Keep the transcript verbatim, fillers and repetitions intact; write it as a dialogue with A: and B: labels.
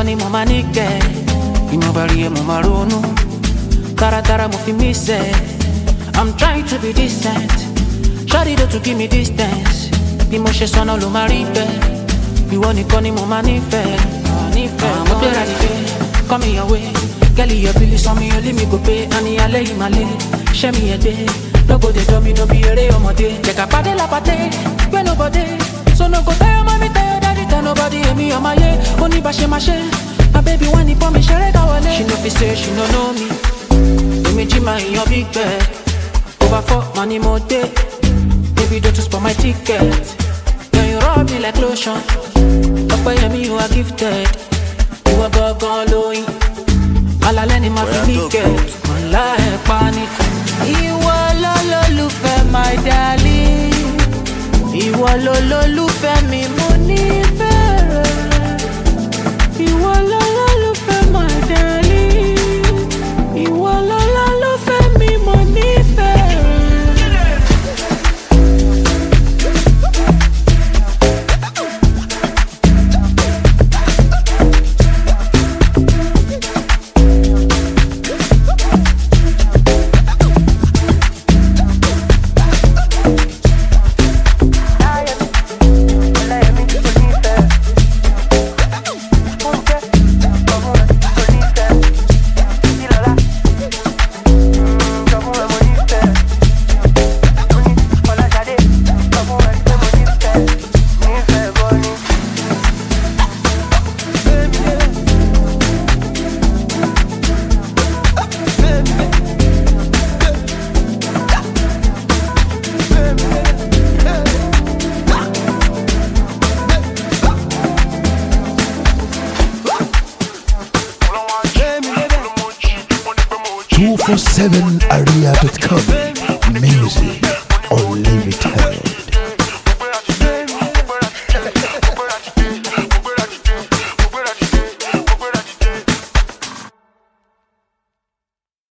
A: ni mo máa ní kẹ́. Ìmọ̀ rí ẹ mo máa ronú. Táratára mo fi mí sẹ́. I'm trying to be decent. Shawty don't to give me distance. Bí mo ṣe sọ́nà ló máa rí bẹ́ẹ̀. Ìwọ nìkan ni mo máa nífẹ̀ẹ́. Nífẹ̀ẹ́ mo gbéra dìde. Come your way. Girl, your bill is on me, only me go pay. Ani ale imale. Share me a day. No go de do me, no be ere ọmọdé. Check a party la party. Where nobody. So no go tell your mommy, tell your daddy, tell nobody. Emi on my way. Only ba she ma she. My baby want it for me, share ka wale. She no fi say she no know me. Emi jima in your big bed. Over four money more day. Baby don't to spoil my ticket. Then you rub me like lotion. Papa yemi you are gifted. You are go go lowing. Alalẹ́ ni ma fi mí kẹ́. Ọ̀la ẹ̀ panic.
B: Ìwọ lolólùfẹ́ my darling. Ìwọ lolólùfẹ́ mi mo nífẹ̀ẹ́ rẹ. Ìwọ lolólùfẹ́ my darling. Ìwọ lolólùfẹ́ mi mo nífẹ̀ẹ́ rẹ.
C: two four seven area dot com. Music unlimited.